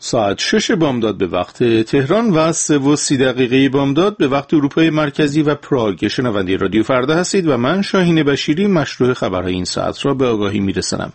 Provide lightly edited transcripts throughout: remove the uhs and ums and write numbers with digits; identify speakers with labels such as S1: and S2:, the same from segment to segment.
S1: ساعت 6 بامداد به وقت تهران و 3:30 بامداد به وقت اروپای مرکزی و پراگ. شنونده رادیو فردا هستید و من شاهین بشیری مشروع خبرهای این ساعت را به آگاهی میرسانم.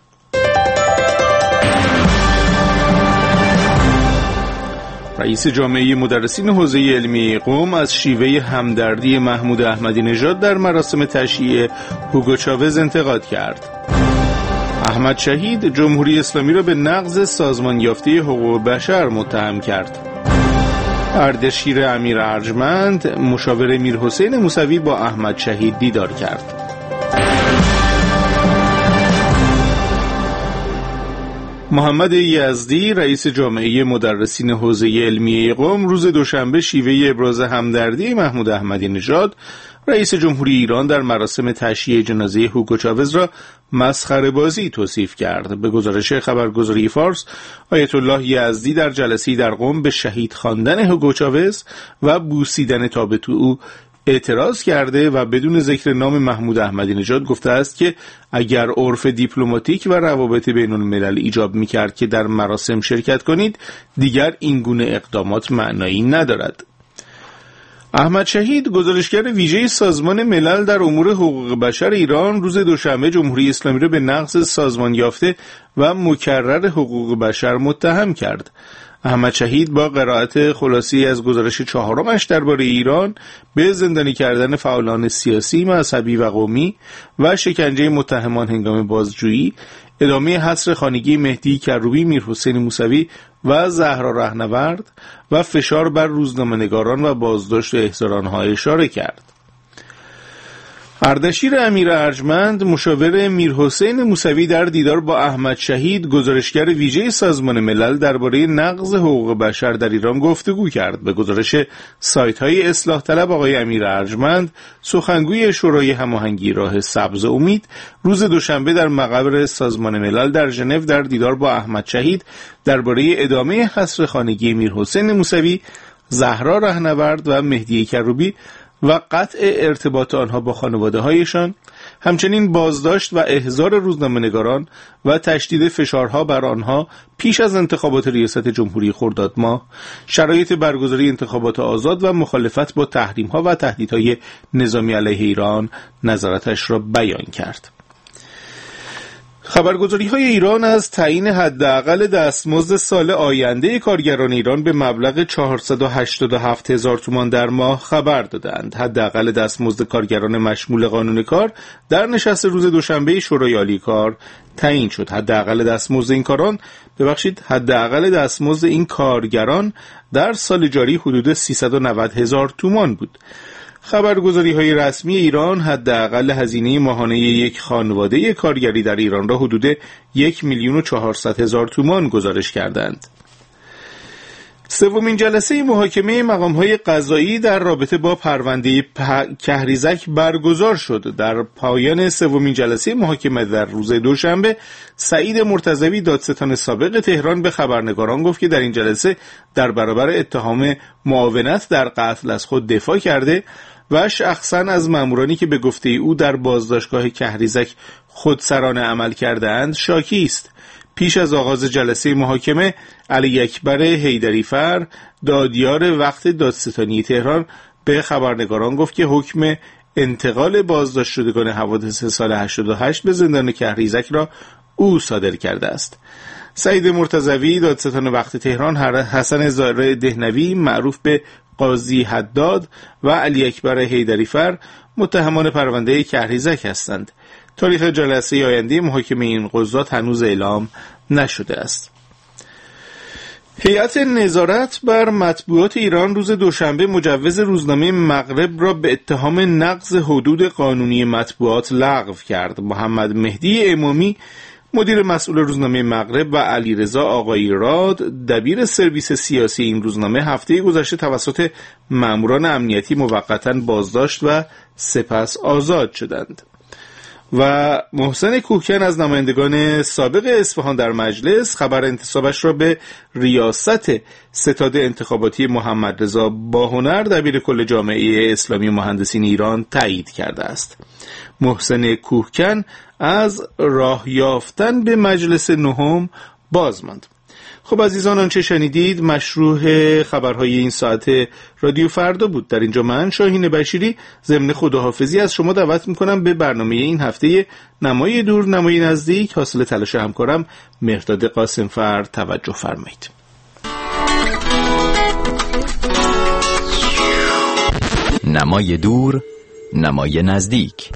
S1: رئیس جامعه مدرسین حوزه علمی قم از شیوه همدردی محمود احمدی نژاد در مراسم تشییع هوگو چاوز انتقاد کرد. احمد شهید جمهوری اسلامی را به نقض سازمان یافته حقوق بشر متهم کرد. اردشیر امیر ارجمند مشاور میرحسین موسوی با احمد شهید دیدار کرد. محمد یزدی رئیس جامعه مدرسین حوزه علمی قم روز دوشنبه شیوه ابراز همدردی محمود احمدی نژاد رئیس جمهوری ایران در مراسم تشییع جنازه هوگو چاوز را مسخره بازی توصیف کرد. به گزارش خبرگزاری فارس، آیت الله یزدی در جلسه‌ای در قم به شهید خواندن هوگو چاوز و بوسیدن تابوت او اعتراض کرده و بدون ذکر نام محمود احمدی نژاد گفته است که اگر عرف دیپلماتیک و روابط بین الملل ایجاب می‌کرد که در مراسم شرکت کنید، دیگر این گونه اقدامات معنایی ندارد. احمد شهید گزارشگر ویژه سازمان ملل در امور حقوق بشر ایران روز دوشنبه جمهوری اسلامی را به نقض سازمان یافته و مکرر حقوق بشر متهم کرد. احمد شهید با قرائت خلاصی از گزارش چهارمش درباره ایران به زندانی کردن فعالان سیاسی، مذهبی و قومی و شکنجه متهمان هنگام بازجویی، ادامه حصر خانگی مهدی کروبی، میرحسین موسوی و زهرا رهنورد و فشار بر روزنامه‌نگاران و بازداشت و احضار آنها اشاره کرد. اردشیر امیر ارجمند مشاور میرحسین موسوی در دیدار با احمد شهید گزارشگر ویژه سازمان ملل درباره نقض حقوق بشر در ایران گفتگو کرد. به گزارش سایت‌های اصلاح طلب، آقای امیر ارجمند سخنگوی شورای هماهنگی راه سبز امید روز دوشنبه در مقر سازمان ملل در ژنو در دیدار با احمد شهید درباره ادامه حصر خانگی میرحسین موسوی، زهرا رهنورد و مهدی کروبی و قطع ارتباط آنها با خانواده‌هایشان، همچنین بازداشت و احضار روزنامه‌نگاران و تشدید فشارها بر آنها پیش از انتخابات ریاست جمهوری خرداد ماه، شرایط برگزاری انتخابات آزاد و مخالفت با تحریم‌ها و تهدیدهای نظامی علیه ایران نظراتش را بیان کرد. خبرگزاری‌های ایران از تعیین حداقل دستمزد سال آینده کارگران ایران به مبلغ 487,000 تومان در ماه خبر دادند. حداقل دستمزد کارگران مشمول قانون کار در نشست روز دوشنبه شورای عالی کار تعیین شد. حداقل دستمزد این کارگران در سال جاری حدود 390,000 تومان بود. خبرگزاری‌های رسمی ایران حداقل هزینه ماهانه یک خانواده کارگری در ایران را حدود 1,400,000 تومان گزارش کردند. سومین جلسه محاکمه مقام‌های قضایی در رابطه با پرونده کهریزک برگزار شد. در پایان سومین جلسه محاکمه در روز دوشنبه، سعید مرتضوی دادستان سابق تهران به خبرنگاران گفت که در این جلسه در برابر اتهام معاونت در قتل از خود دفاع کرده و شخصاً از مامورانی که به گفته او در بازداشتگاه کهریزک خودسرانه عمل کرده‌اند شاکی است. پیش از آغاز جلسه محاکمه، علی اکبر حیدری‌فر دادیار وقت دادستانی تهران به خبرنگاران گفت که حکم انتقال بازداشت شدگان حوادث سال 88 به زندان کهریزک را او صادر کرده است. سعید مرتضوی دادستان وقت تهران، حسن زاره دهنوی معروف به قاضی حداد و علی اکبر حیدری‌فر متهمان پرونده کهریزک هستند. تاریخ جلسه آینده محاکمه این قضات هنوز اعلام نشده است. هیئت نظارت بر مطبوعات ایران روز دوشنبه مجوز روزنامه مغرب را به اتهام نقض حدود قانونی مطبوعات لغو کرد. محمد مهدی امامی مدیر مسئول روزنامه مغرب و علیرضا آقایی راد دبیر سرویس سیاسی این روزنامه هفته گذشته توسط ماموران امنیتی موقتاً بازداشت و سپس آزاد شدند. و محسن کوهکن از نمایندگان سابق اصفهان در مجلس خبر انتصابش را به ریاست ستاد انتخاباتی محمد رضا باهنر دبیر کل جامعه اسلامی مهندسین ایران تایید کرده است. محسن کوهکن از راه یافتن به مجلس نهم باز ماند. خب عزیزان، آنچه شنیدید مشروع خبرهای این ساعت رادیو فردا بود. در اینجا من شاهین بشیری ضمن خداحافظی از شما دعوت میکنم به برنامه این هفته نمای دور نمای نزدیک حاصل تلاش همکارم مهرداد قاسمفر توجه فرمایید.
S2: نمای دور نمای نزدیک.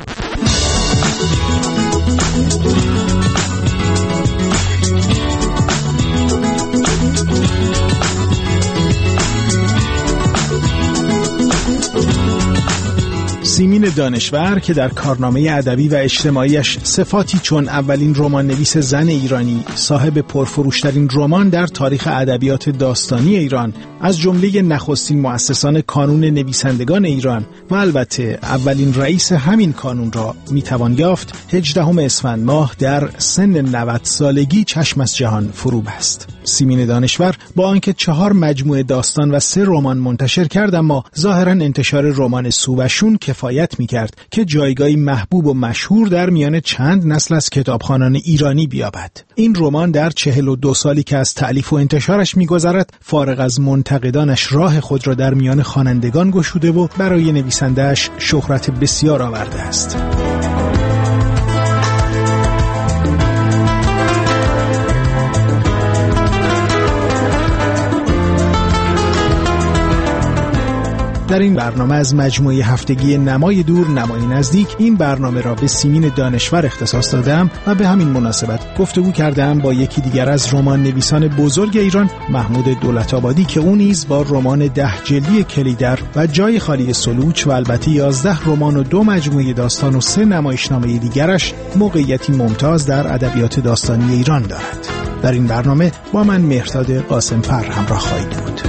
S3: سیمین دانشور که در کارنامه ادبی و اجتماعیش صفاتی چون اولین رمان نویس زن ایرانی، صاحب پرفروشترین رمان در تاریخ ادبیات داستانی ایران، از جمله نخستین مؤسسان کانون نویسندگان ایران و البته اولین رئیس همین کانون را میتوان یافت 18 اسفند ماه در سن 90 سالگی چشم از جهان فرو بست. سیمین دانشور با آنکه 4 مجموعه داستان و 3 رمان منتشر کرد، اما ظاهرا انتشار رمان سوبشون کفایت می‌کرد که جایگاهی محبوب و مشهور در میان چند نسل از کتابخوانان ایرانی بیابد. این رمان در 42 سالی که از تألیف و انتشارش می‌گذرد، فارغ از منتقدانش راه خود را در میان خوانندگان گشوده و برای نویسنده‌اش شهرت بسیار آورده است. در این برنامه از مجموعه هفتگی نمای دور نمای نزدیک این برنامه را به سیمین دانشور اختصاص دادم و به همین مناسبت گفتگو کردم با یکی دیگر از رمان نویسان بزرگ ایران، محمود دولت‌آبادی، که او نیز با رمان 10 جلدی کلیدر و جای خالی سلوچ و البته 11 رمان و 2 مجموعه داستان و 3 نمایشنامه دیگرش موقعیتی ممتاز در ادبیات داستانی ایران دارد. در این برنامه با من مهرداد قاسمفر همراه خواهید بود.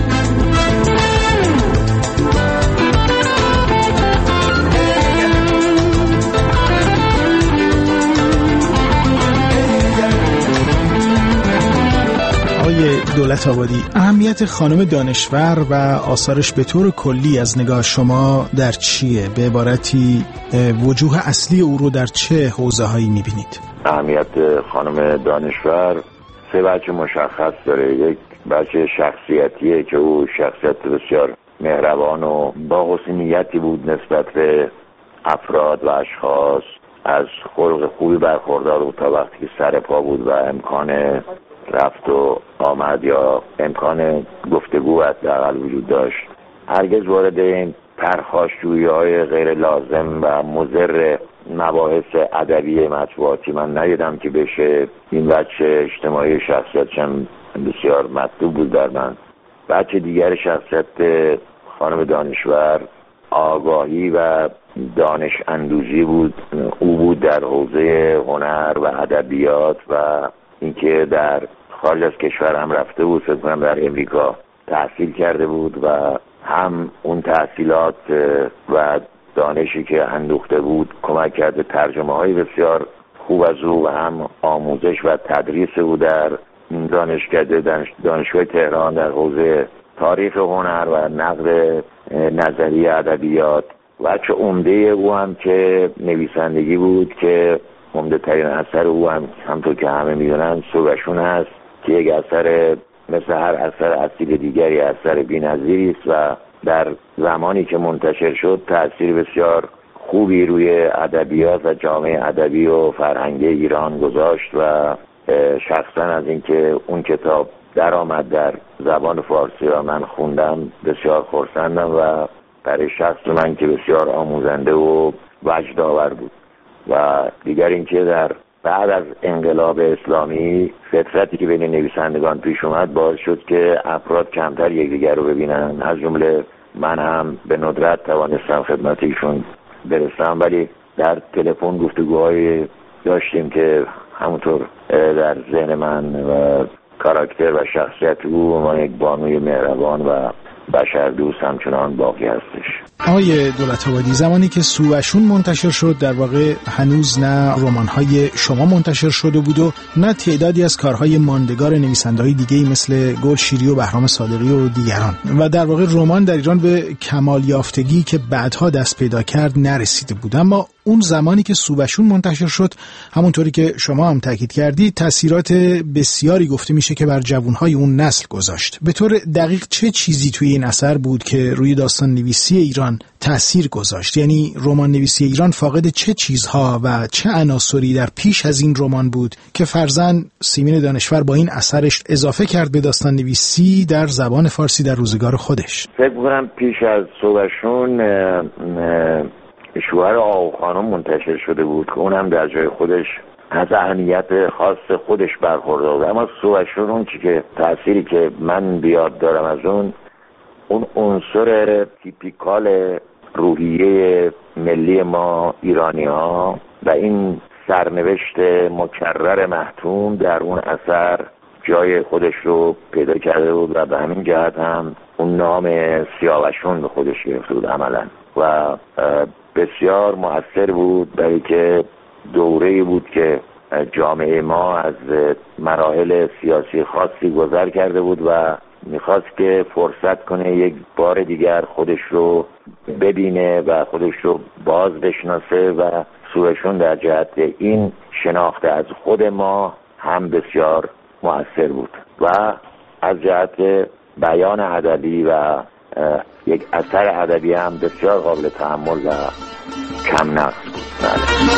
S3: دولت‌آبادی، اهمیت خانم دانشور و آثارش به طور کلی از نگاه شما در چیه؟ به عبارتی وجوه اصلی او رو در چه حوزه‌هایی می‌بینید؟
S4: اهمیت خانم دانشور 3 بچه مشخص داره. یک بچه شخصیتیه که او شخصیت بسیار مهربان و با حسن نیتی بود نسبت به افراد و اشخاص، از خلق خوبی برخوردار بود تا وقتی که سر پا بود و امکان رفت و آمد یا امکان گفتگو حداقل وجود داشت. هرگز وارد این پرخاشجویی‌های غیر لازم و مضر مباحث ادبی مطبوعاتی من ندیدم که بشه. این بچه اجتماعی شخصیتشم بسیار مطلوب بود در من. بچه دیگر شخصیت خانم دانشور آگاهی و دانش اندوزی بود. او بود در حوزه هنر و ادبیات و اینکه در خارج از کشور هم رفته بود، فکر کنم در امریکا تحصیل کرده بود و هم اون تحصیلات و دانشی که اندوخته بود کمک کرده ترجمه‌های بسیار خوب از او و هم آموزش و تدریس او در دانشگاه تهران در حوزه تاریخ هنر و نقد نظری ادبیات. و چه عمده او هم که نویسندگی بود که عمده ترین اثر او هم همطور که همه میدونن سوبشون هست که یک اثر مثل هر اثر اصیل دیگری اثر بی‌نظیری است و در زمانی که منتشر شد تأثیر بسیار خوبی روی ادبیات و جامعه ادبی و فرهنگی ایران گذاشت و شخصا از اینکه اون کتاب در آمد در زبان فارسی و من خوندم بسیار خرسندم و برای شخص من که بسیار آموزنده و وجدآور بود. و دیگر اینکه در بعد از انقلاب اسلامی فترتی که بین نویسندگان پیش اومد باعث شد که افراد کمتر یکدیگر رو ببینن، از جمله من هم به ندرت توانستم خدمت ایشون برسم، ولی در تلفن گفتگوهای داشتیم که همونطور در ذهن من و کاراکتر و شخصیت او ما یک بانوی مهربان و بشردوست همچنان باقی هستش.
S3: آقای دولت‌آبادی، زمانی که سوبشون منتشر شد در واقع هنوز نه رمان‌های شما منتشر شده بود و نه تعدادی از کارهای ماندگار نویسنده‌های دیگه‌ای مثل گل شیری و بهرام صادقی و دیگران، و در واقع رمان در ایران به کمال یافتگی که بعدها دست پیدا کرد نرسیده بود. اما اون زمانی که سوبشون منتشر شد، همونطوری که شما هم تاکید کردید، تاثیرات بسیاری گفته میشه که بر جوانهای اون نسل گذاشت. به طور دقیق چه چیزی توی این اثر بود که روی داستان نویسی ایران تأثیر گذاشت؟ یعنی رمان نویسی ایران فاقد چه چیزها و چه عناصری در پیش از این رمان بود که فرضاً سیمین دانشور با این اثرش اضافه کرد به داستان نویسی در زبان فارسی در روزگار خودش؟
S4: فکر می‌کنم پیش از صبحشون شوهر آقا خانم منتشر شده بود که اونم در جای خودش از اهمیت خاص خودش برخوردار بود. اما صبحشون اون چی که تأثیری که من بیاد دارم از اون عنصر تیپیکال روحیه ملی ما ایرانی ها و این سرنوشت مکرر محتوم در اون اثر جای خودش رو پیدا کرده بود و به همین جهت هم اون نام سیاوشون به خودش گرفته بود عملا و بسیار مؤثر بود، برای که دوره‌ای بود که جامعه ما از مراحل سیاسی خاصی گذر کرده بود و میخواست که فرصت کنه یک بار دیگر خودش رو ببینه و خودش رو باز بشناسه و سوشون در جهت این شناخته از خود ما هم بسیار مؤثر بود و از جهت بیان ادبی و یک اثر ادبی هم بسیار قابل تحمل و کم نقص بود.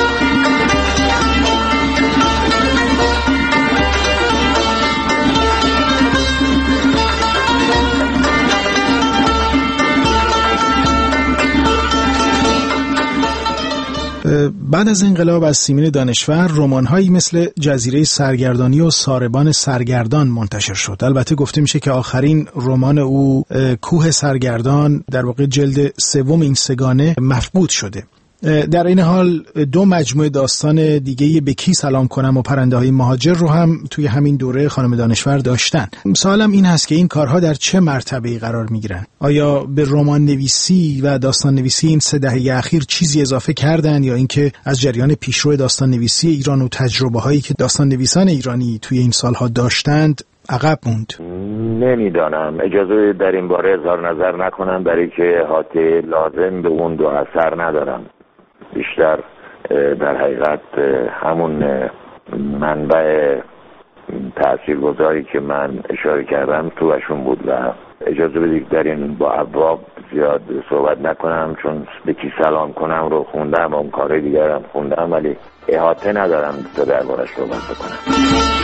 S3: بعد از انقلاب از سیمین دانشور رمان‌هایی مثل جزیره سرگردانی و ساربان سرگردان منتشر شد. البته گفته میشه که آخرین رمان او کوه سرگردان در واقع جلد سوم این سگانه مفقود شده. در این حال دو مجموعه داستان دیگه به کی سلام کنم و پرنده های مهاجر رو هم توی همین دوره خانم دانشور داشتن. سوالم این هست که این کارها در چه مرتبه‌ای قرار میگیرن؟ آیا به رمان نویسی و داستان نویسی این 3 دهه اخیر چیزی اضافه کردن یا اینکه از جریان پیشرو داستان نویسی ایران و تجربه هایی که داستان نویسان ایرانی توی این سالها داشتند عقب موند؟
S4: نمیدانم، اجازه در این باره اظهار نظر نکنم، برای که احاطه لازم به اون دو اثر ندارم. بیشتر در حقیقت همون منبع تاثیرگذاری که من اشاره کردم توشون بود و اجازه بدید در این با ابواب زیاد صحبت نکنم، چون به کی سلام کنم رو خوندم و اون کارهای دیگرم خوندم، ولی احاطه ندارم تا دربارش صحبت بکنم.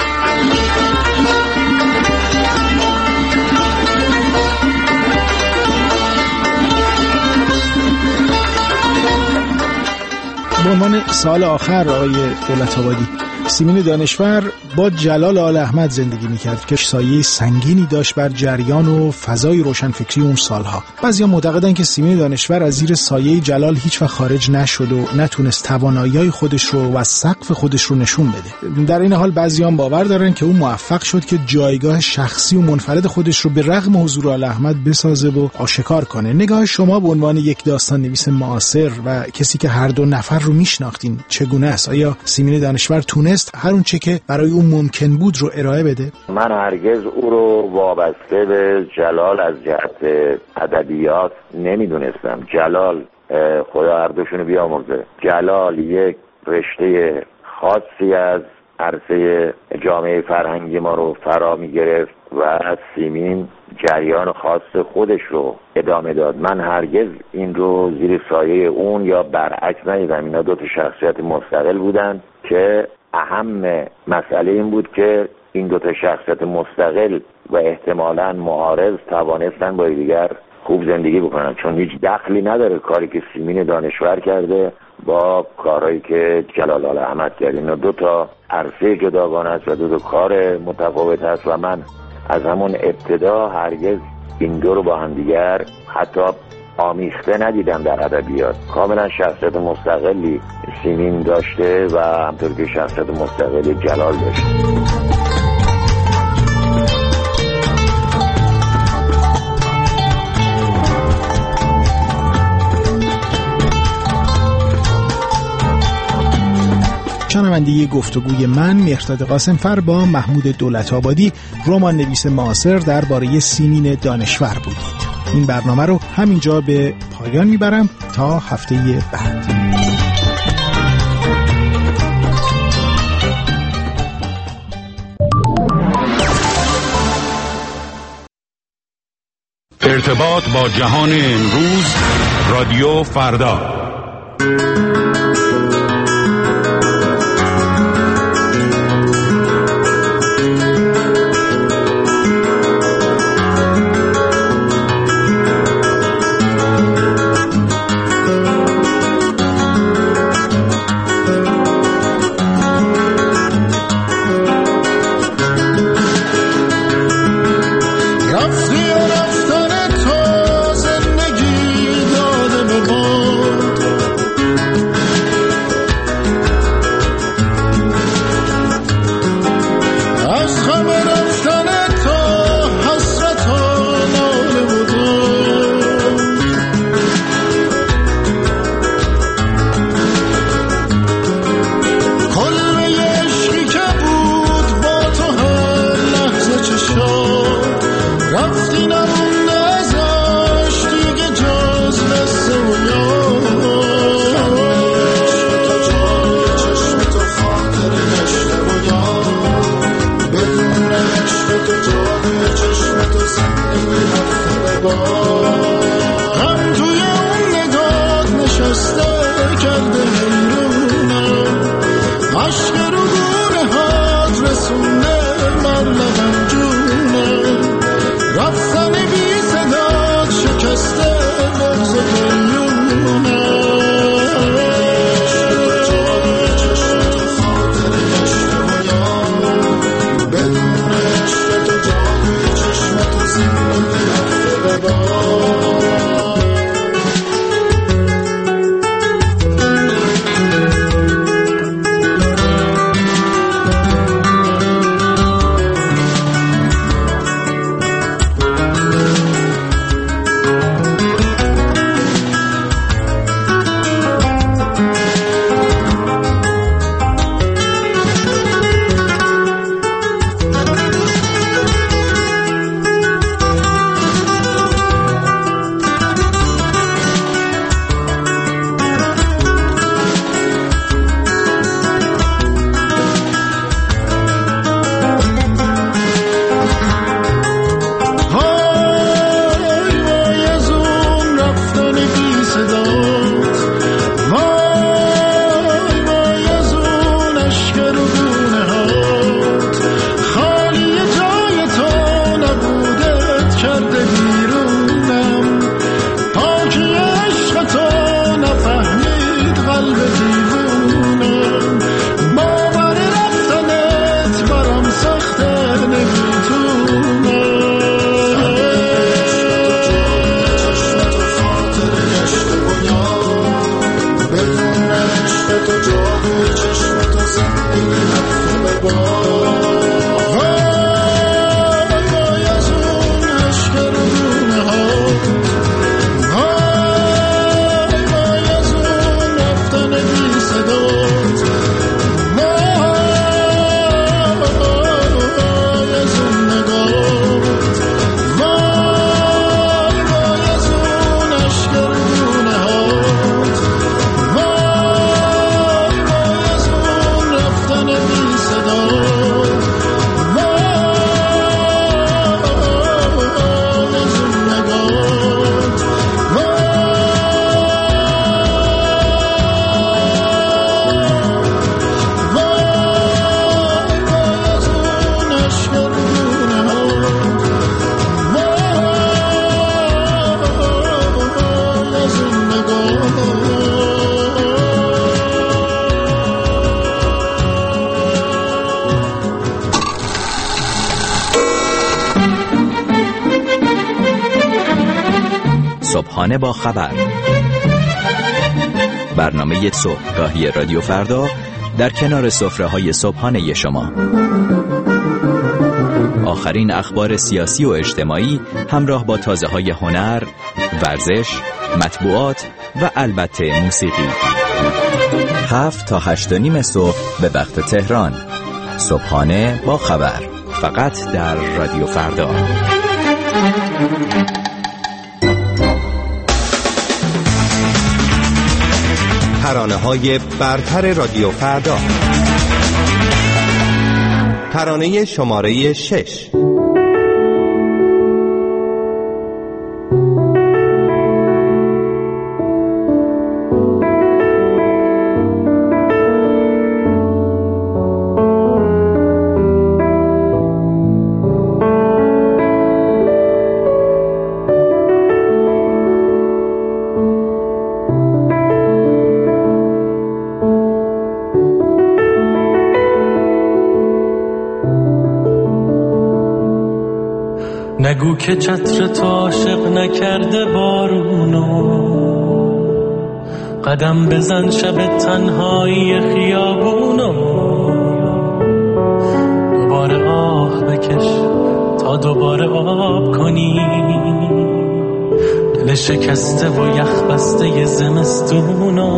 S3: به عنوان سال آخر آقای دولت‌آبادی، سیمین دانشور با جلال آل احمد زندگی میکرد که سایه سنگینی داشت بر جریان و فضای روشنفکری اون سالها. بعضیا معتقدن که سیمین دانشور از زیر سایه جلال هیچ وقت خارج نشد و نتونست توانایی‌های خودش رو و سقف خودش رو نشون بده. در این حال بعضیا هم باور دارن که اون موفق شد که جایگاه شخصی و منفرد خودش رو به رغم حضور آل احمد بسازه و آشکار کنه. نگاه شما به عنوان یک داستان نویس معاصر و کسی که هر دو نفر رو میشناختین چگونه است؟ آیا سیمین دانشور تونست هر اون چه که برای اون ممکن بود رو ارائه بده؟
S4: من هرگز او رو وابسته به جلال از جهت ادبیات نمیدونستم. جلال، خدا هر دوشونو بیامرزه، جلال یک رشته خاصی از عرصه جامعه فرهنگی ما رو فرا می گرفت و سیمین جریان خاص خودش رو ادامه داد. من هرگز این رو زیر سایه اون یا برعکس ندیدم. اینا 2 شخصیت مستقل بودن که اهم مسئله این بود که این 2 شخصیت مستقل و احتمالاً معارض توانستن با دیگر خوب زندگی بکنن، چون هیچ دخلی نداره کاری که سیمین دانشور کرده با کارهایی که جلال آل احمد کرد. اینا 2 عرصه جداگانه است و 2 کار متفاوت است و من از همون ابتدا هرگز این 2 رو با هم دیگر حتی آمیخته ندیدم در ادبیات. کاملا شخصیت مستقلی سیمین داشته و همطور که شخصیت مستقلی جلال داشته.
S3: شنونده گفتگوی من مهرداد قاسمفر با محمود دولت‌آبادی، رمان نویس معاصر درباره سیمین دانشور بودید. این برنامه رو همینجا به پایان میبرم تا هفته بعد.
S5: ارتباط با جهان امروز، رادیو فردا.
S2: صبحانه با خبر، برنامه صبحگاهی رادیو فردا در کنار سفره‌های صبحانه شما. آخرین اخبار سیاسی و اجتماعی همراه با تازه‌های هنر، ورزش، مطبوعات و البته موسیقی. 7 تا 8:30 صبح به وقت تهران. صبحانه با خبر، فقط در رادیو فردا.
S6: ترانه‌های برتر رادیو فردا. ترانه شماره 6.
S7: نگو که چتر تو عاشق نکرده بارونو، قدم بزن شب تنهایی خیابونو، دوباره آه بکش تا دوباره آب کنی دل شکسته و یخ بسته زمستونو،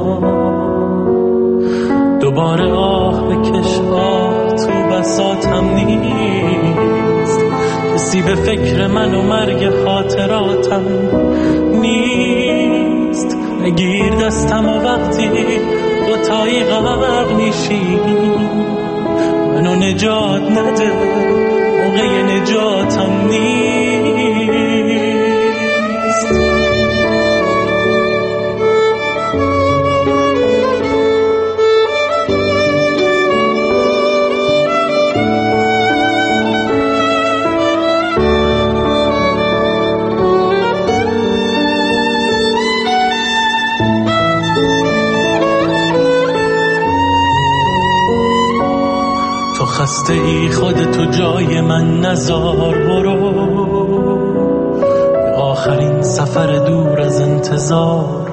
S7: دوباره آه بکش آه تو بساطم نیست، کسی به فکر من و مرگ خاطراتم نیست، نگیر دستم و وقتی دوتایی غرق میشی منو نجات نده، موقع نجاتم نیست. خسته ای خودتو جای من نزار، برو آخرین سفر دور از انتظار،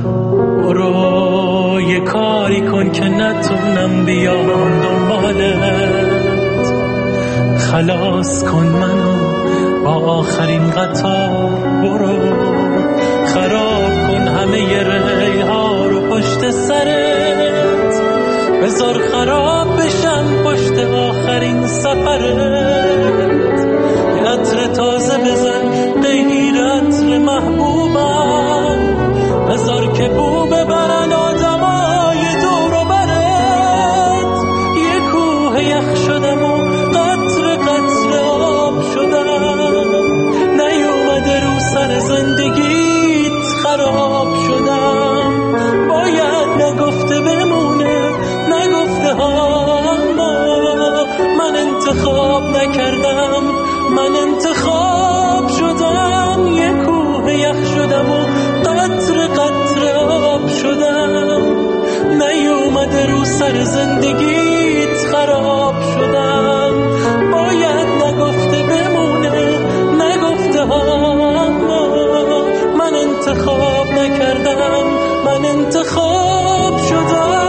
S7: برو یه کاری کن که نتونم بیام دنبالت، خلاص کن منو با آخرین قطار، برو خراب کن همه ریها رو پشت سرت، بذار خراب بشم پشت آخرین سفرت، یه عطر تازه بزن غیر عطر محبوبم، بذار که بو ببرن آدمای دور و برت، یه کوه یخ شدم و قطر قطر آب شدم، نیومده رو سر زندگیت خراب شدم، باید نگفته بمونه نگفته ها، من انتخاب نکردم، من انتخاب شدم، یه کوه یخ شدم و قطر قطر آب شدم، نیومده رو سر زندگیت خراب شدم، باید نگفته بمونه نگفته ها، من انتخاب نکردم، من انتخاب شدم.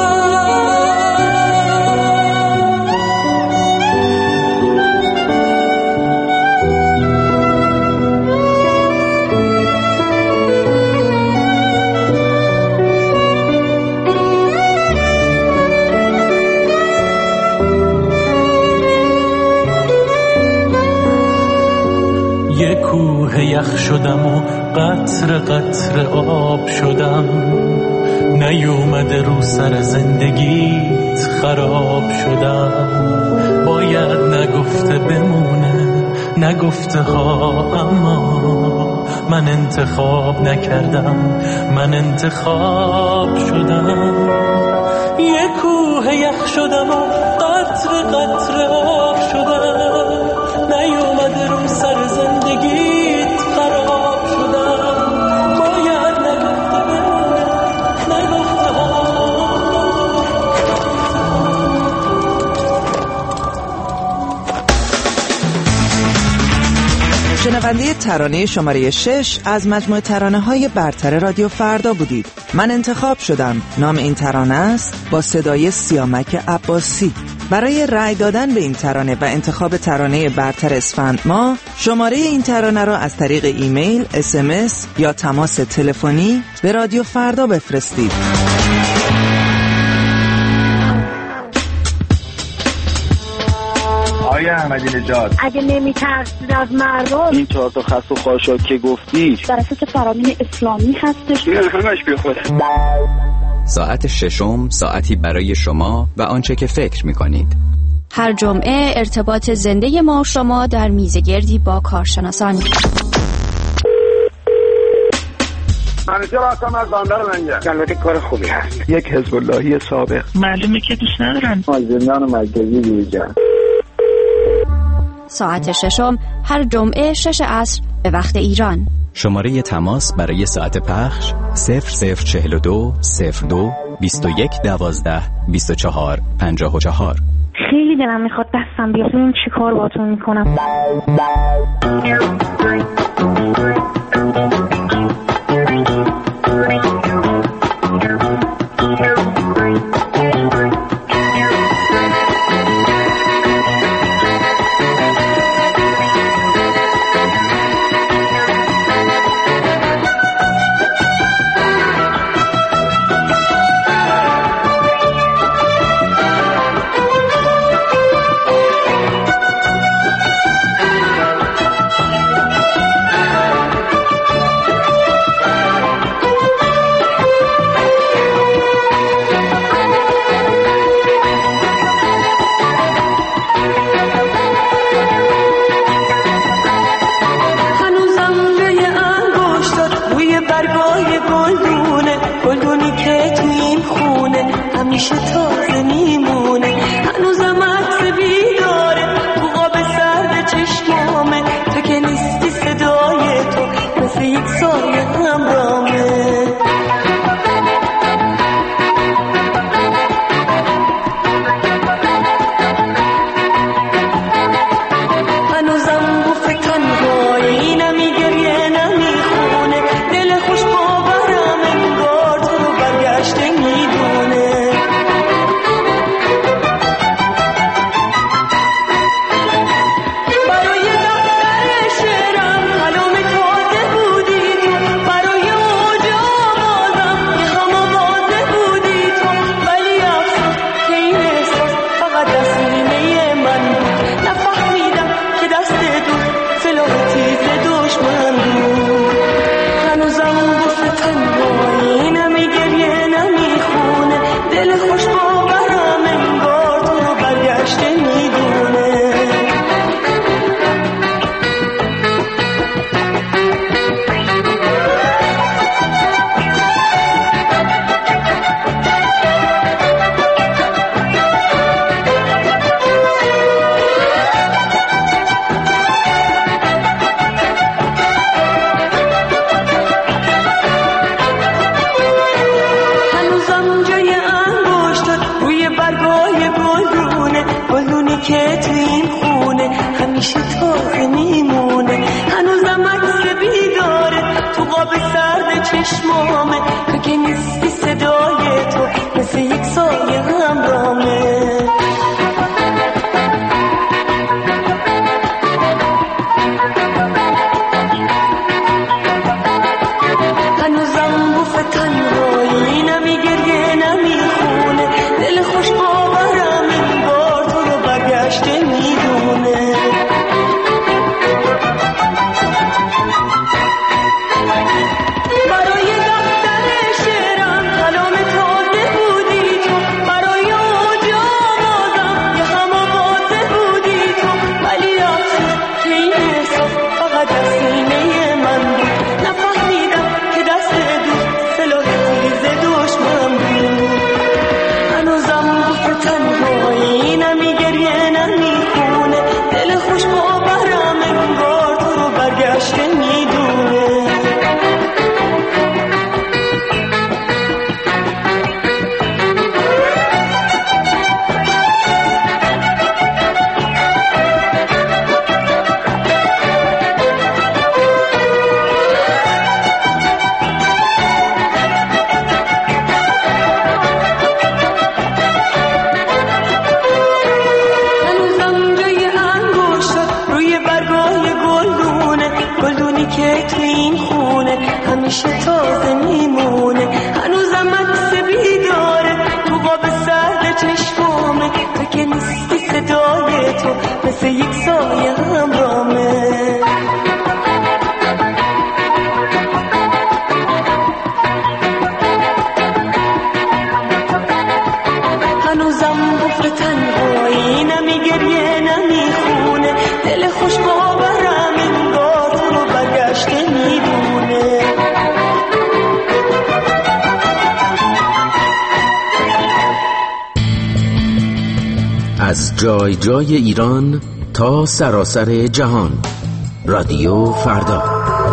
S7: یه کوه یخ شدم و قطر قطر آب شدم، نیومده رو سر زندگیت خراب شدم، باید نگفته بمونه نگفته ها، اما من انتخاب نکردم، من انتخاب شدم، یه کوه یخ شدم و قطر قطر آب شدم، نیومده رو سر زندگیت خراب شدم، باید نگفته بمونه نگفته ها.
S8: شنونده ترانه شماره 6 از مجموعه ترانه‌های برتر رادیو فردا بودید. من انتخاب شدم نام این ترانه است، با صدای سیامک عباسی. برای رأی دادن به این ترانه و انتخاب ترانه برتر اسفند ماه، شماره این ترانه را از طریق ایمیل، SMS یا تماس تلفنی به رادیو فردا بفرستید.
S9: آقای احمدی نژاد،
S10: اگه نمی‌ترسید از مردم،
S9: این 4 تا خس و خاشاک که گفتی
S10: در اساس فرامین اسلامی هستش،
S9: این همش بیخوده.
S2: ساعت ششم، ساعتی برای شما و آنچه که فکر می‌کنید.
S11: هر جمعه ارتباط زنده ما شما در میزگردی با کارشناسان.
S9: منیجر هستم از بندر منجر. البته کار خوبی هست. یک حزب اللهی سابق.
S10: معلومه که دوست ندارن.
S9: زندان مرکزی بیرجان.
S11: ساعت ششم هر جمعه 6 عصر به وقت ایران.
S2: شماره تماس برای ساعت پخش 0042 02 21 12 24 54.
S10: خیلی دلم میخواد دستم بیاد، چی کار باهاتون میکنم.
S12: همیشه تازه میمونه، هنوزم عکس بیداره تو قاب سرد چشمامه، تو که نیستی صدای تو مثل یک سایه همرامه. هنوزم بفر تنهایی نمیگریه نمیخونه، دل خوش باورم انگار تو رو برگشته میدونه.
S13: از جای جای ایران تا سراسر جهان، رادیو فردا.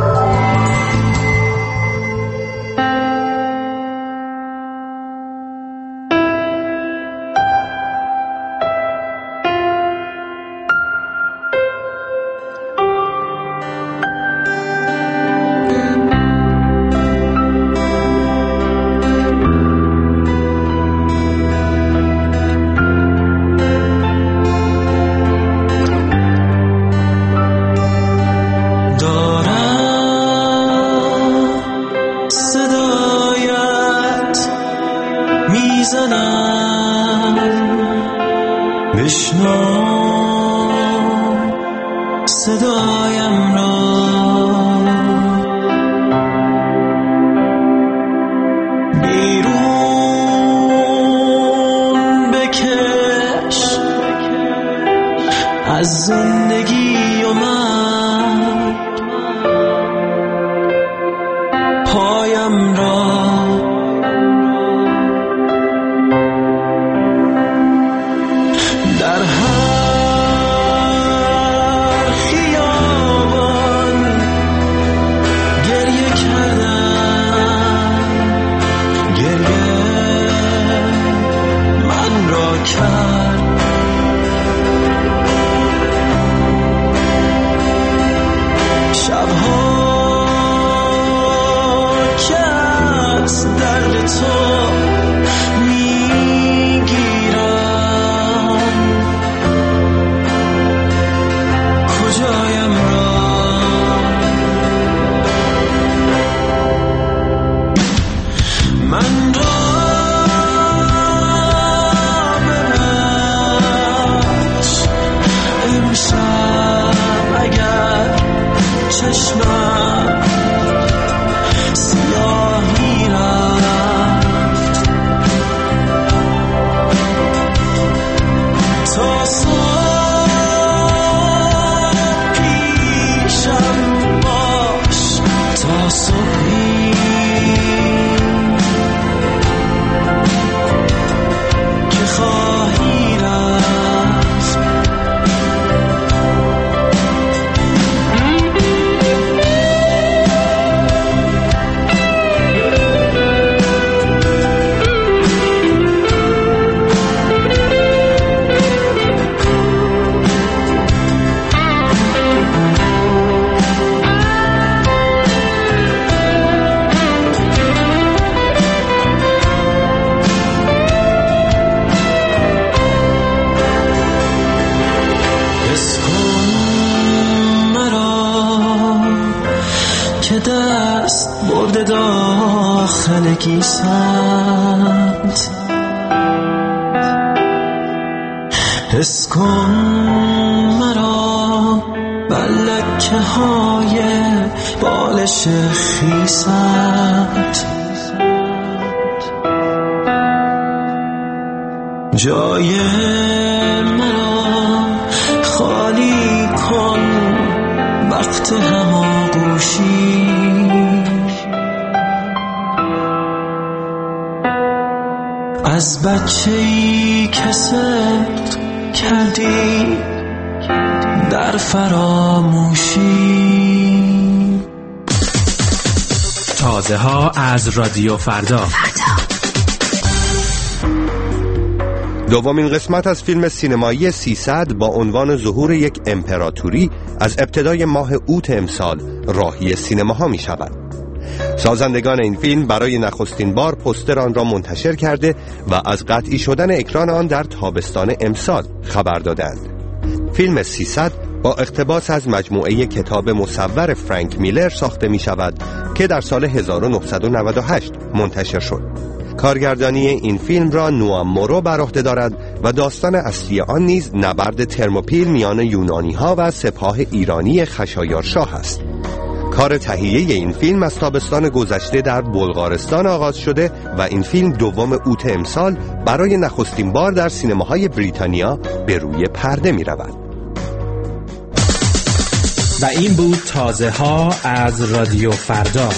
S12: صدایم را بیرون بکش از زندگی و من، پایم را در دست برده داخل کیسه‌ت، حس کن مرا بر لکه های بالش خیست، جای مرا خالی کن وقت هماغوشی، از بچه‌ای که صدق کردی در فراموشی.
S14: تازه ها از رادیو فردا.
S6: دومین قسمت از فیلم سینمایی 300 با عنوان ظهور یک امپراتوری از ابتدای ماه اوت امسال راهی سینماها می شود. سازندگان این فیلم برای نخستین بار پوستر آن را منتشر کرده و از قطعی شدن اکران آن در تابستان امسال خبر دادند. فیلم 300 با اقتباس از مجموعه کتاب مصور فرانک میلر ساخته می شود که در سال 1998 منتشر شد. کارگردانی این فیلم را نوآ مورو بر عهده دارد و داستان اصلی آن نیز نبرد ترموپیل میان یونانی‌ها و سپاه ایرانی خشایارشاه است. کار تهیه این فیلم از تابستان گذشته در بلغارستان آغاز شده و این فیلم دوم اوت امسال برای نخستین بار در سینماهای بریتانیا به روی پرده می رود.
S14: و این بود تازه ها از رادیو فردا.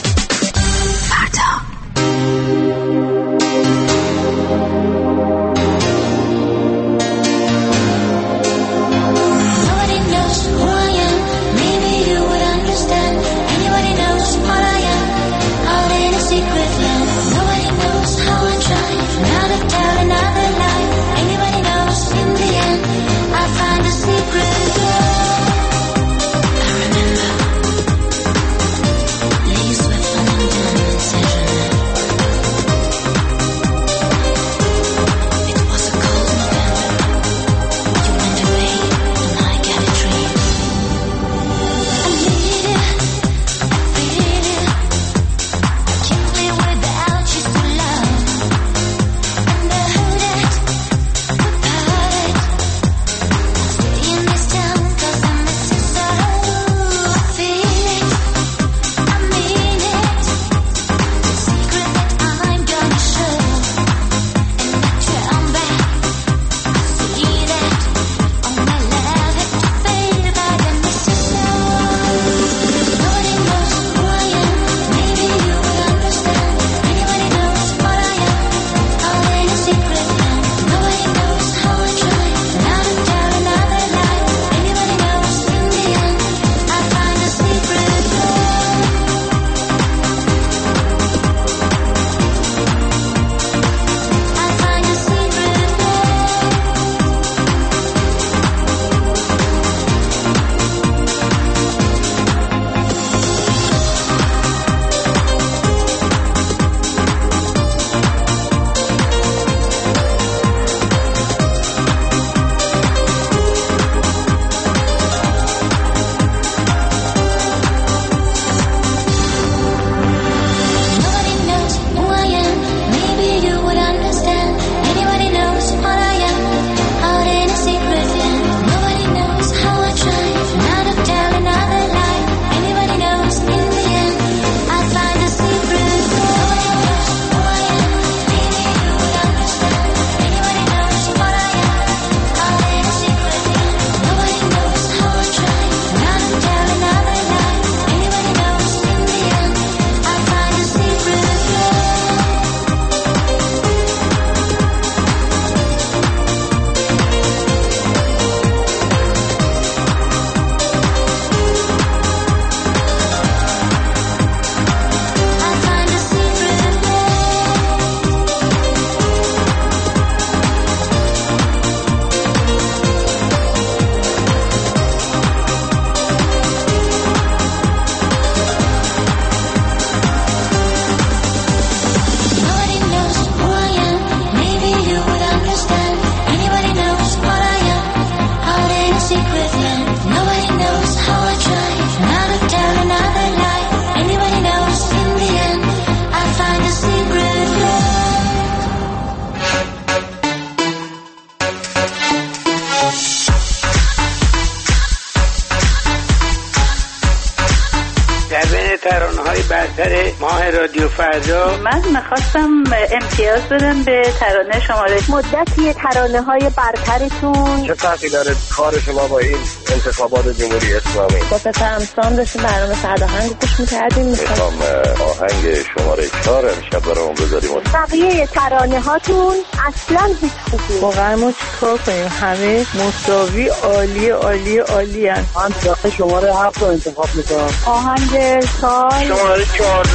S15: ترانه‌های برتر ماه رادیو فردا.
S10: من می‌خواستم امتیاز بدم به ترانه شماره. مدتی ترانه‌های برترتون
S9: چه فرقی داره کار شما با این انتخابات جمهوری اسلامی؟
S10: با پسرم سام داشتیم برنامه سرداهنگ گوش می‌کردیم.
S4: می‌خوام آهنگ شماره 4 امشب برامون بذاریم.
S10: بقیه ترانه‌هاتون اصلاً هیچ خوبی.
S16: واقعا ما چیکار کنیم؟ همه مساوی عالی عالی عالی ان.
S9: من داخل شماره 7 رو انتخاب می‌کنم.
S10: آهنگ سال
S9: شماره 14.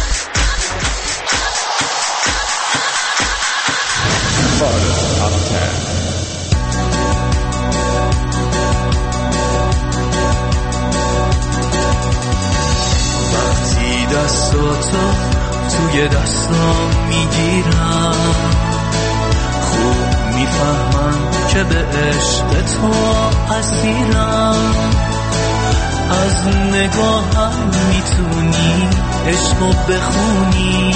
S17: وقتی دستاتو توی دستام میگیرم خوب میفهمم که به عشق تو اسیرم از نگاهم میتونی عشقو بخونی.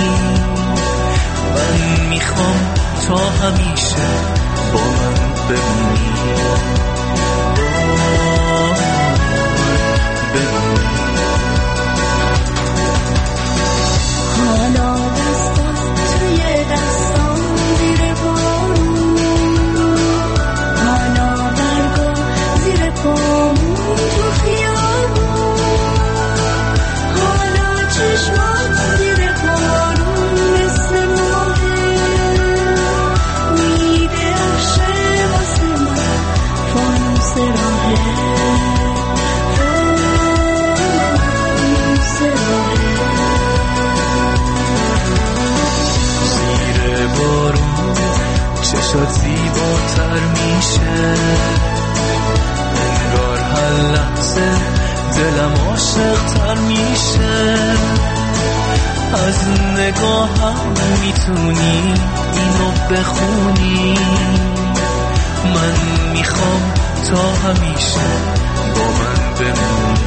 S17: من میخوام تا همیشه با من بمونی.
S12: حالا دستم توی دستم زیر بارون، حالا برگا زیر پامون تو خیابون، حالا چشمات زیر بارون مثل ماهه، میده افشه واسه من فانوس راهه.
S17: چشات زیباتر میشه، انگار هر لحظه دلم عاشق‌تر میشه. از نگاهم میتونی اینو بخونی. من میخوام تا همیشه با من بمونی.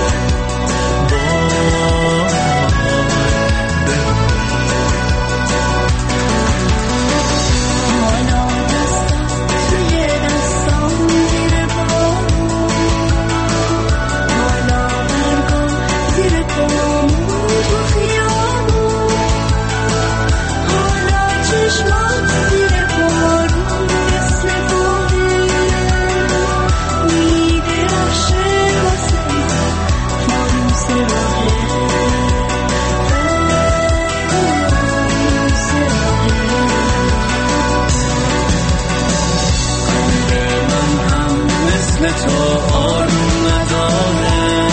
S17: تو آروم نداره،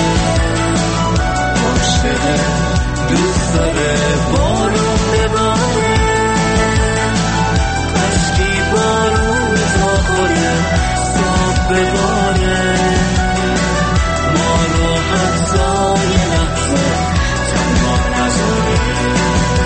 S17: عاشقه دوست داره بارون بباره، کاشکی بارون تا خوره صاف بباره، ما رو حتی یه لحظه تنها نذاره.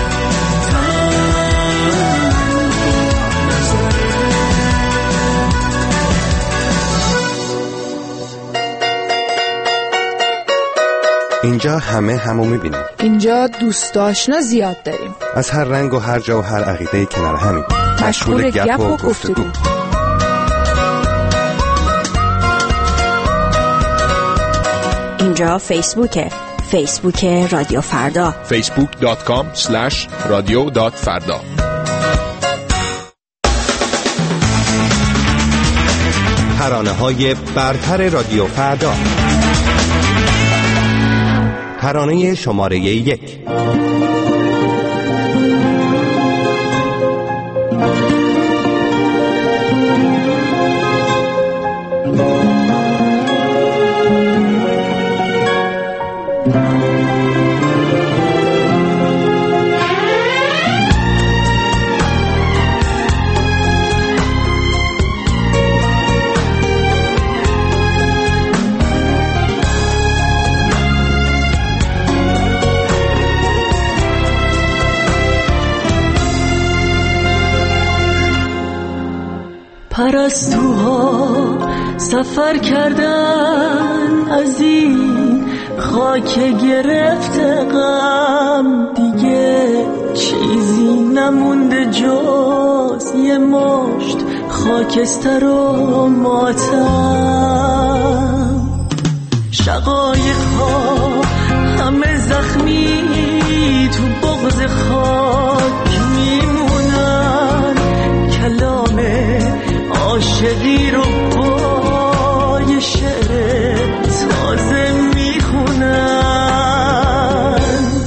S6: اینجا همو میبینیم.
S18: اینجا دوست آشنا زیاد داریم،
S6: از هر رنگ و هر جا و هر عقیده کنار همین، مشغول گپ و گفتگو.
S11: اینجا فیسبوک رادیو فردا،
S19: facebook.com/radio.farda.
S6: ترانه‌های برتر رادیو فردا. ترانه شماره 1.
S12: پرستوها سفر کردن از این خاک گرفته غم، دیگه چیزی نمونده جز یه مشت خاکستر و ماتم. شقایق ها همه زخمی تو بغض خاک میمونن، کلام عاشقی رو با یه شعر تازه میخونن.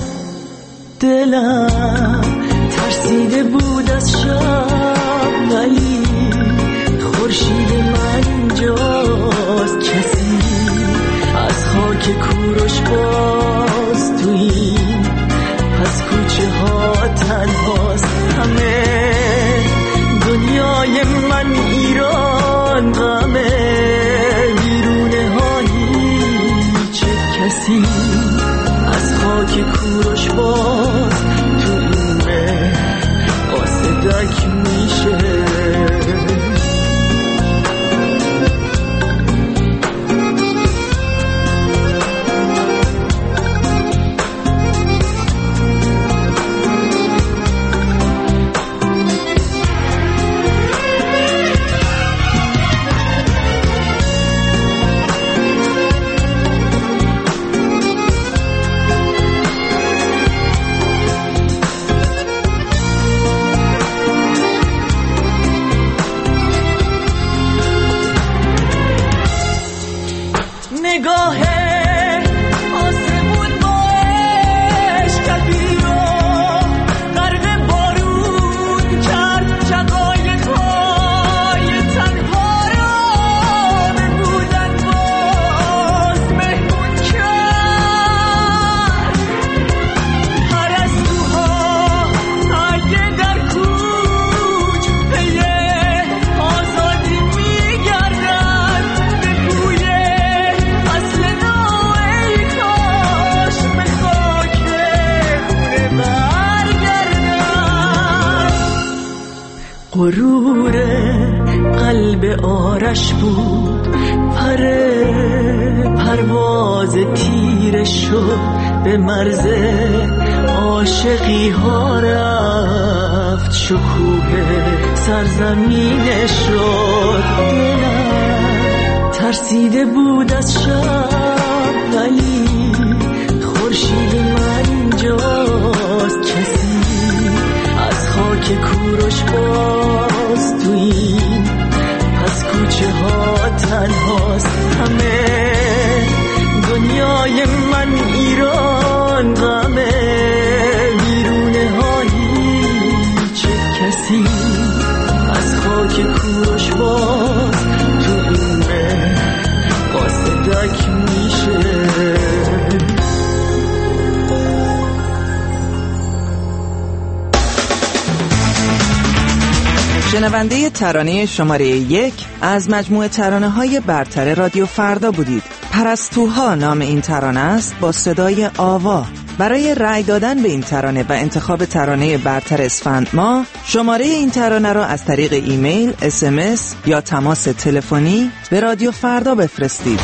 S12: دلم ترسیده بود از شب، ولی خورشید من اینجاست. کسی از خاک کوروش باز توی پس کوچه ها تنهاست. همه دنیای من ایران غمه، ویرونه هایی چه کسی از خاک کوروش باز تو اینه قاصدک میشه. غرور قلب آرش بود، پرواز تیر شد به مرز عاشقی ها رفت، شکوه سرزمین شد. دلم ترسیده بود از شب، ولی خورشید من اینجاست. کسی از خاک کوروش باز تو این پس کوچه ها تنهاست. همه دنیای من ایران غمه، ویرونه هایی چه کسی از خاک کوروش باز تو این قاصدک میشه.
S8: شنونده ترانه شماره 1 از مجموعه ترانه‌های برتر رادیو فردا بودید. پرستوها نام این ترانه است با صدای آوا. برای رأی دادن به این ترانه و انتخاب ترانه برتر اسفند ماه، شماره این ترانه را از طریق ایمیل، SMS یا تماس تلفنی به رادیو فردا بفرستید.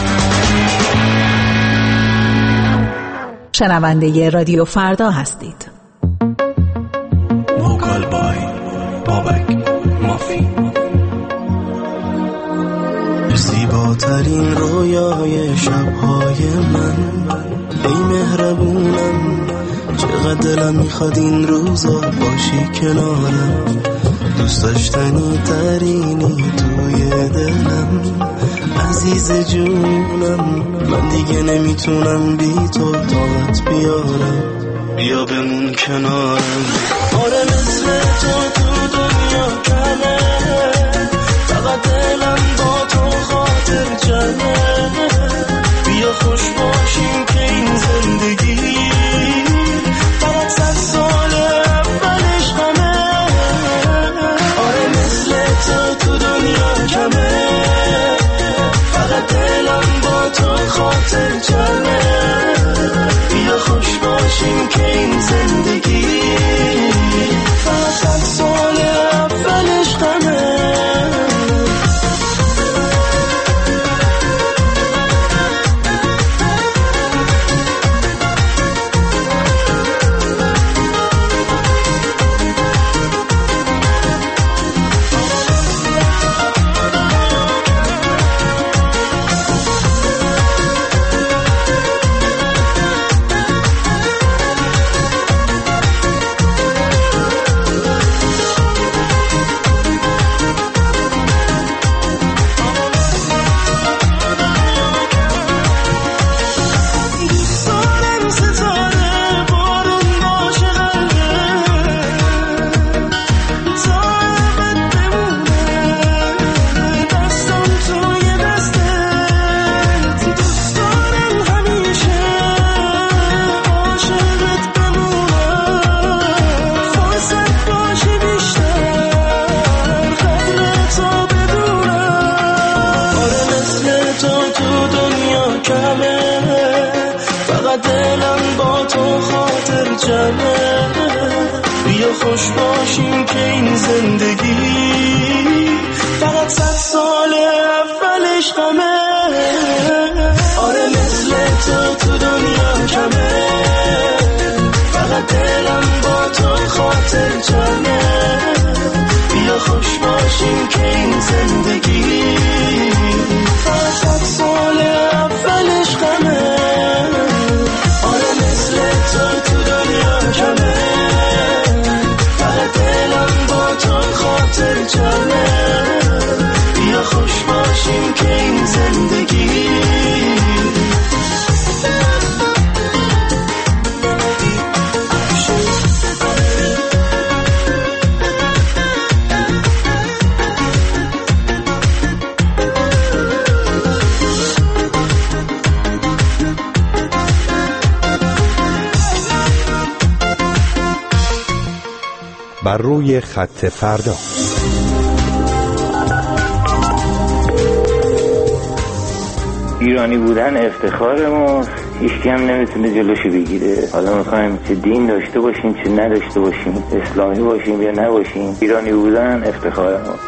S19: شنونده رادیو فردا هستید.
S17: وکال بای بابک مافی. زیباترین رویای شبهای من، ای مهربونم، چقدر دلم میخواد این روزا باشی کنارم. دوست داشتنی ترینی توی دلم، عزیز جونم، من دیگه نمیتونم بی تو طاقت بیارم. بیا بمون کنارم. آره مثل تو دنیا کمه، فقط دلم با تو خاطر جمعه. بیا خوش باشیم که این زندگی فقط 100 سال اولش غمه. آره مثل تو دنیا کمه، فقط دلم با تو خاطر جمعه. بیا خوش باشیم که این زندگی فقط 100 سال اولش غمه. بیا خوش باشیم که این زندگی فقط 100 سال اولش غمه. آره مثل تو دنیا کمه، فقط دلم با تو خاطر جمعه. بیا خوش باشیم که این زندگی فقط 100 سال اولش غمه. آره مثل تو دنیا کمه، فقط دلم با تو خاطر جمعه. بیا خوش باشیم که این زندگی
S6: بر روی خط فردا.
S4: ایرانی بودن افتخار ماست،
S20: هیچکی هم نمیتونه جلوشو بگیره. حالا میخوایم چه دین داشته باشیم چه نداشته باشیم، اسلامی باشیم یا نباشیم، ایرانی بودن افتخار ما.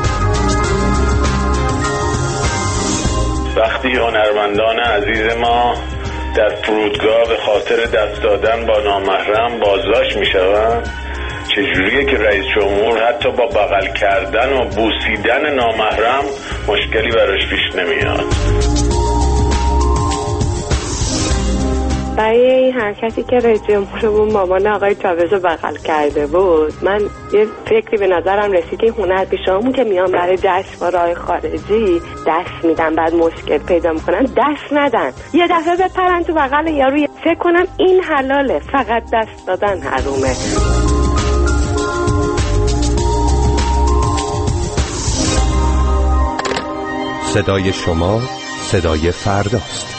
S21: وقتی هنرمندان عزیز ما در فرودگاه به خاطر دست دادن با نامحرم بازداشت میشوند، چجوریه که رئیس جمهور حتی با بغل کردن و بوسیدن نامحرم مشکلی براش پیش نمیاد؟
S16: برای این حرکتی که رئیس جمهورمون مامان آقای چاوز رو بغل کرده بود، من یه فکری به نظرم رسید که هنر پیشه‌هامون که میان برای جشنواره‌های خارجی دست میدن، بعد مشکل پیدا میکنن، دست ندن، یه دفعه بپرن تو بغل یارو. فکر کنم این حلاله، فقط دست دادن حرومه.
S6: صدای شما صدای فرداست.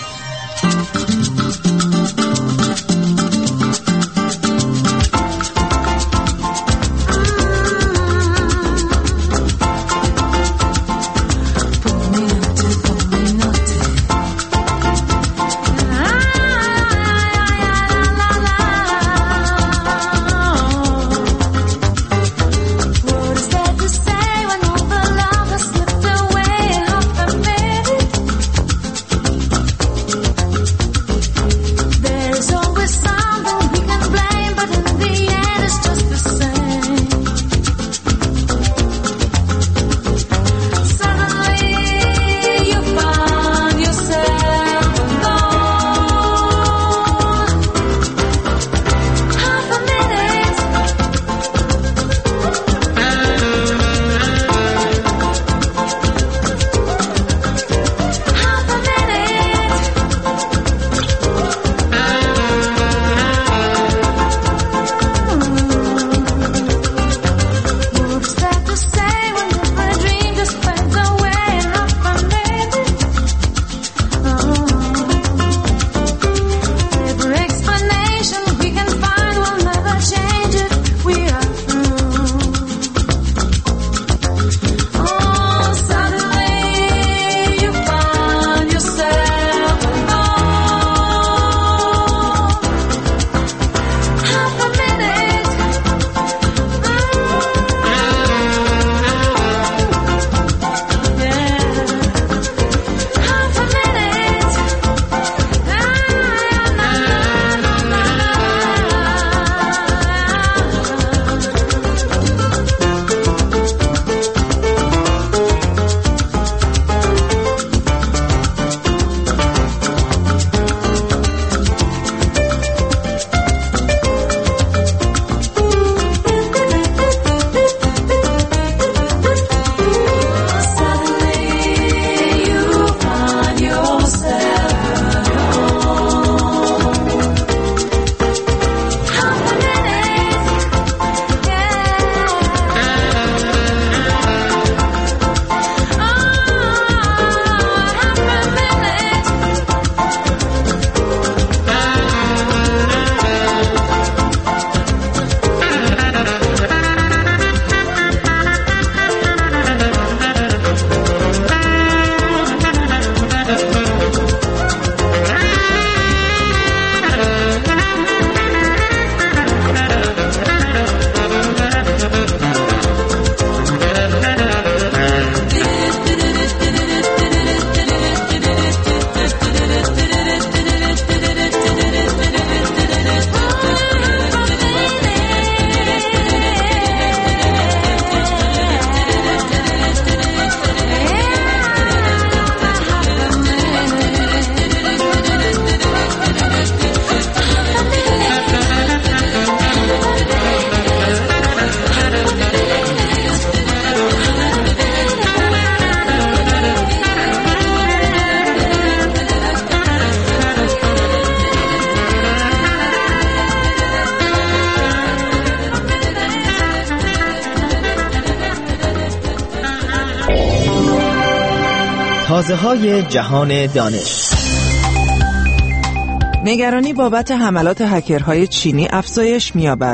S22: تازه‌های جهان دانش.
S8: نگرانی بابت حملات هکرهای چینی افزایش می‌یابد.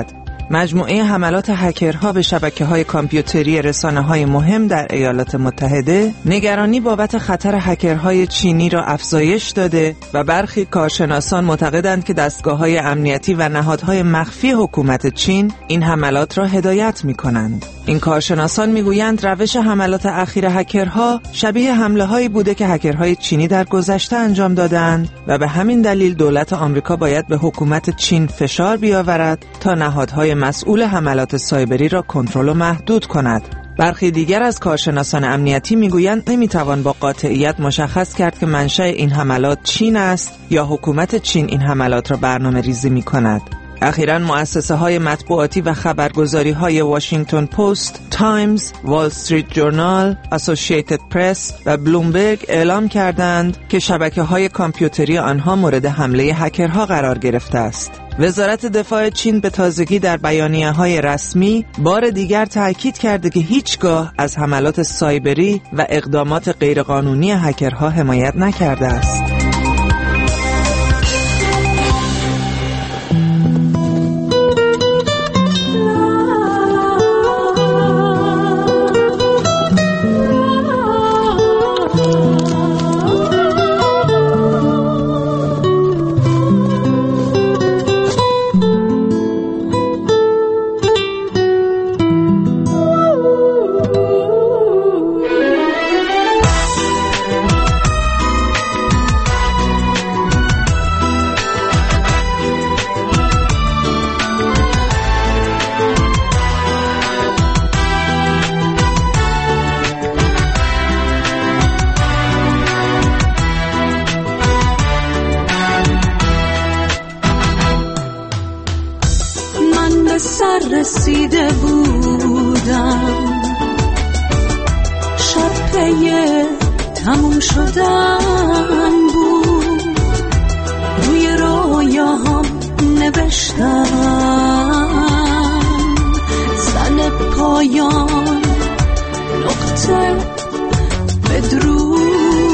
S8: مجموعه حملات هکرها به شبکه‌های کامپیوتری رسانه‌های مهم در ایالات متحده نگرانی بابت خطر هکرهای چینی را افزایش داده و برخی کارشناسان معتقدند که دستگاه‌های امنیتی و نهادهای مخفی حکومت چین این حملات را هدایت می‌کنند. این کارشناسان میگویند روش حملات اخیر هکرها شبیه حمله‌هایی بوده که هکرهای چینی در گذشته انجام دادند و به همین دلیل دولت آمریکا باید به حکومت چین فشار بیاورد تا نهادهای مسئول حملات سایبری را کنترل و محدود کند. برخی دیگر از کارشناسان امنیتی میگویند نمیتوان با قاطعیت مشخص کرد که منشأ این حملات چین است یا حکومت چین این حملات را برنامه‌ریزی می‌کند. اخیراً مؤسسه‌های مطبوعاتی و خبرگزاری‌های واشنگتن پست، تایمز، وال استریت جورنال، اسوسییتد پرس و بلومبرگ اعلام کردند که شبکه‌های کامپیوتری آنها مورد حمله هکرها قرار گرفته است. وزارت دفاع چین به تازگی در بیانیه‌های رسمی بار دیگر تأکید کرده که هیچگاه از حملات سایبری و اقدامات غیرقانونی هکرها حمایت نکرده است.
S12: رسیده بودم شب پی تموم شدن بود روی رویاهام نوشتم زن پایان نقطه بدرود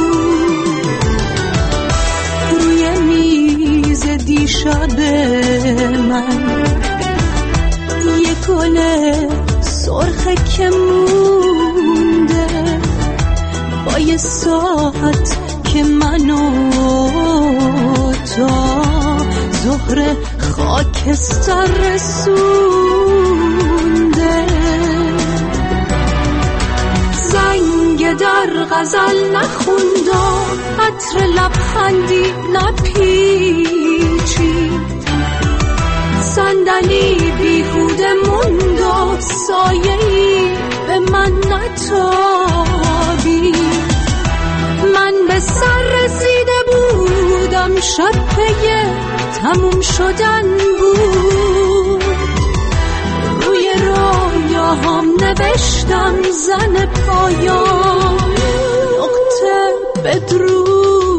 S12: روی میز دیشب من گل سرخه که مونده با یه ساعت که منو تا ظهر خاکستر رسونده زنگ در غزل نخوندم عطر لبخندی نپیچید صندلی بیهوده موند و سایه‌ای به من نتابید من به سر رسیده بودم شب پی تموم شدن بود روی رویاهام نوشتم زن پایان نقطه بدرود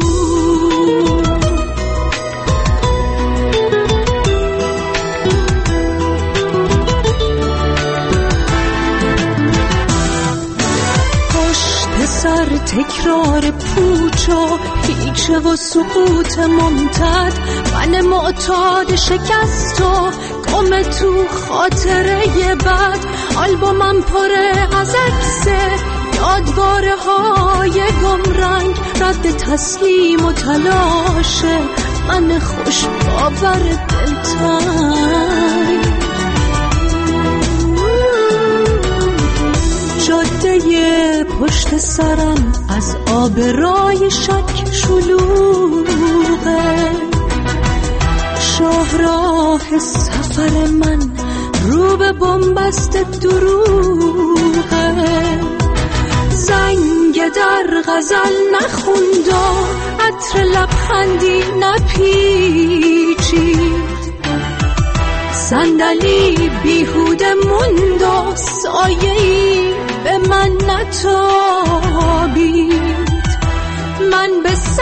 S12: سر تکرار پوچ و پیچه و سقوط ممتد من معتاد شکست و گم تو خاطره بد آلبومم پره از عکسه یادگاره های گمرنگ رد تسلیم و تلاشه من خوش باور دلتنگ جاده پشت سرم از آبرای شک شلوغه شاهراه سفر من رو به بنبست دروغه زنگ در غزل نخوندم عطر لبخندی نپیچید صندلی بیهوده موند و سایه‌ای به من نتابید من به